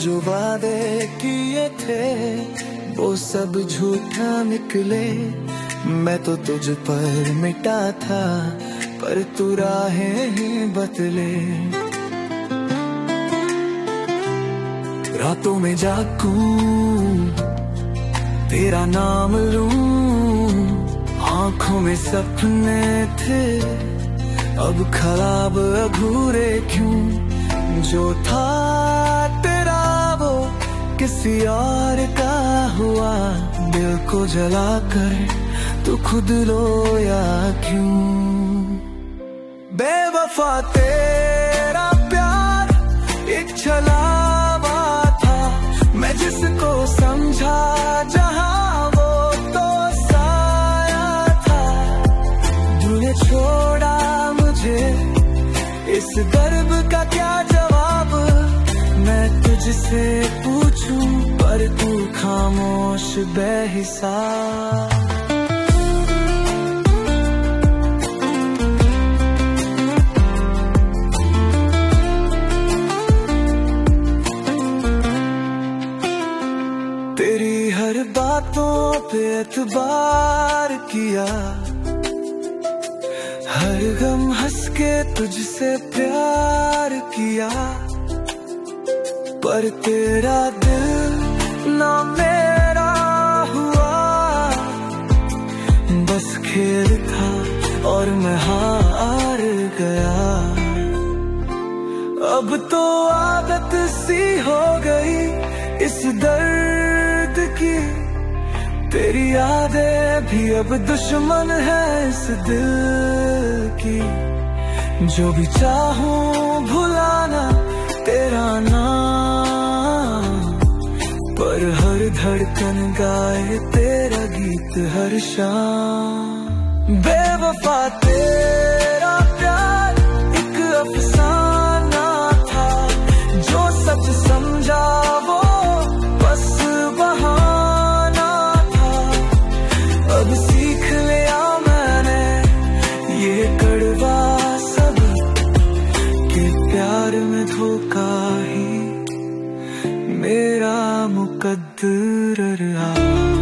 जो वादे किए थे वो सब झूठा निकले। मैं तो तुझ पर मिटा था पर तू राहें ही बदले। रातों में जागूं तेरा नाम लूं, आंखों में सपने थे अब ख्वाब अधूरे क्यों। जो था तेरा वो किसी और का हुआ, दिल को जला कर तू खुद रोया क्यों। बेवफा तेरा प्यार एक छलावा था, मैं जिसको समझा जहां वो तो साया था। तूने छोड़ा मुझे इस दर्द का क्या जवाब, मैं तुझसे पूछूं पर तू खामोश बेहिसाब। तेरी हर बातों पे एतबार किया, हर गम हंस के तुझसे प्यार किया। पर तेरा दिल ना मेरा हुआ, बस खेल था और मैं हार गया। अब तो आदत सी हो गई इस दर्द की, तेरी यादें भी अब दुश्मन है इस दिल की। जो भी चाहूं भुलाना तेरा नाम, पर हर धड़कन गाए तेरा गीत हर शाम। बेवफा तेरा प्यार एक अफसाना था, जो सच समझा वो बस बहाना था। अब सीख लिया मैंने ये कड़वा सब, कि प्यार में धोखा ही मेरा मुकद्दर रहा।